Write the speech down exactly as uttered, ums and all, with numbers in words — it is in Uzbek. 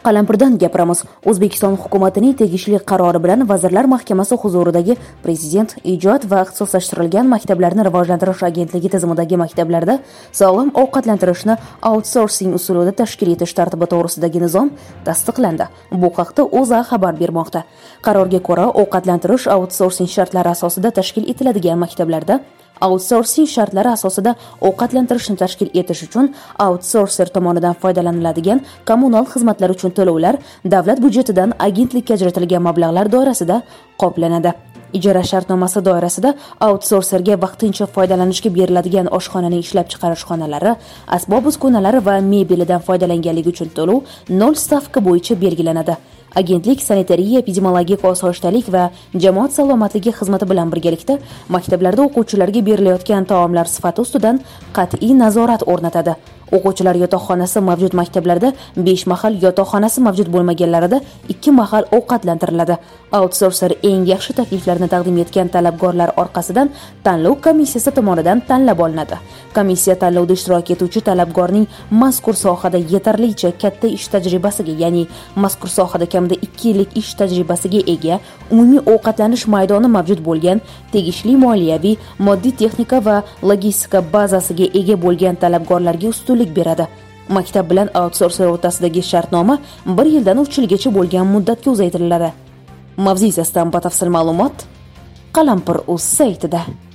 Qalampirdan gapiramiz. O'zbekiston hukumatining tegishli qarori bilan Vazirlar Mahkamasi huzuridagi Prezident ijod va ixtisoslashtirilgan maktablarni rivojlantirish agentligi tizimidagi maktablarda sog'lom ovqatlantirishni outsourcing usulida tashkil etish tartibi to'g'risidagi nizom tasdiqlandi. Bu haqda O'zA xabar bermoqda. Qarorga ko'ra, ovqatlantirish outsourcing shartlari asosida tashkil etiladigan maktablarda outsourcing shartlari asosida ovqatlantirishni tashkil etish uchun outsourcer tomonidan foydalaniladigan kommunal xizmatlar uchun to'lovlar davlat byudjetidan agentlikka ajratilgan mablag'lar doirasida qoplanadi. Ijara shartnomasi doirasida outsourcerga vaqtincha foydalanishga beriladigan oshxonaning ishlab chiqarish xonalari, asbob-uskunalari va mebelidan foydalanganligi uchun to'lov nol stavka bo'yicha belgilanadi. Agentlik sanitariya, epidemiologik osoyishtalik va jamoat salomatligi xizmati bilan birgalikda maktablarda o'quvchilarga berilayotgan taomlar sifati ustidan qat'iy nazorat o'rnatadi. O'quvchilar yotoqxonasi mavjud maktablarda besh mahal, yotoqxonasi mavjud bo'lmaganlarida ikki mahal ovqatlantiriladi. Outsourcer eng yaxshi takliflarni taqdim etgan talabgorlar orqasidan tanlov komissiyasi tomonidan tanlab olinadi. Komissiya tanlovda ishtirok etuvchi talabgorning mazkur sohada yetarlicha katta ish tajribasiga, ya'ni mazkur sohada kamida ikki yillik ish tajribasiga ega, umumiy ovqatlanish maydoni mavjud bo'lgan, tegishli moliyaviy, moddiy texnika va logistika bazasiga ega bo'lgan talabgorlarga ustunlik beradi. Maktab bilan outsourcer o'rtasidagi shartnoma bir yildan uch yilgacha bo'lgan muddatga uzaytiriladi. Mavzu yuzasidan batafsil ma'lumot Qalampir.uz saytida.